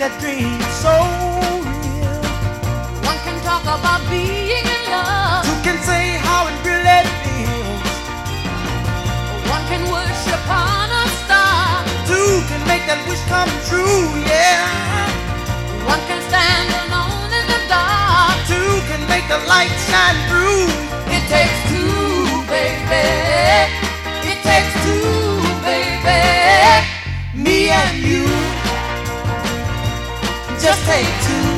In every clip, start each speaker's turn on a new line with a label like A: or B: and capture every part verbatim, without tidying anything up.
A: that dream so real.
B: One can talk about being in love.
A: Two can say how it really feels.
B: One can wish upon a star.
A: Two can make that wish come true, yeah.
B: One can stand alone in the dark.
A: Two can make the light shine through.
B: It takes two, baby. It takes two, baby.
A: Me and you. Just take two.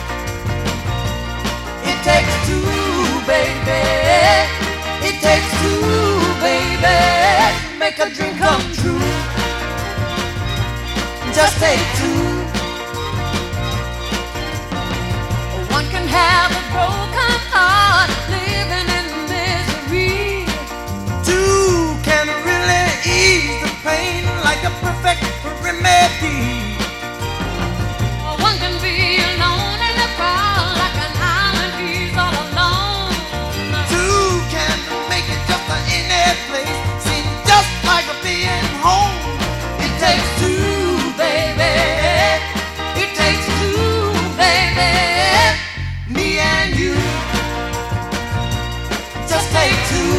B: It takes two, baby. It takes two, baby.
A: Make a dream come true. Just take two.
B: One can have a broken heart, living in misery.
A: Two can really ease the pain like a perfect remedy.
B: One can be alone in the crowd like an island, he's all alone.
A: Two can make it just a any place seem just like a being home.
B: It takes two, baby. It takes two, baby.
A: Me and you. Just take two.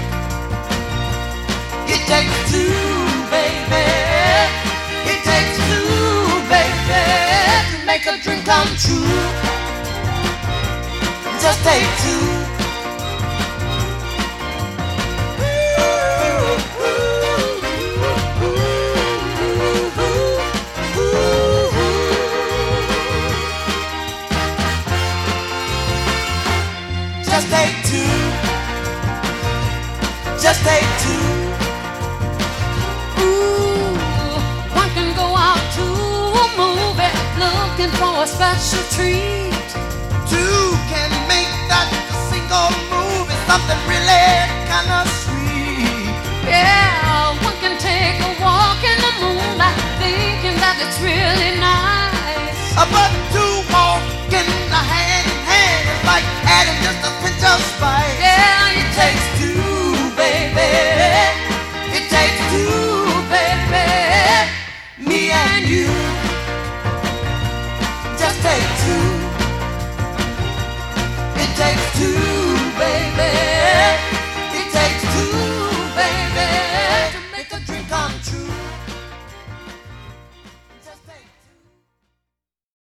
A: It takes two, baby. It takes two, baby, to make a dream come true. Just take two. Just take two. Just take two.
B: Ooh, one can go out to a movie looking for a special treat.
A: Two can make that a single movie something really kind of sweet.
B: Yeah, one can take a walk in the moonlight thinking that it's really nice.
A: Uh, But two walking hand in hand is like adding just a pinch of spice.
B: Yeah,
A: It takes two, baby. It takes two, baby. Me and you. Just take two. It takes two.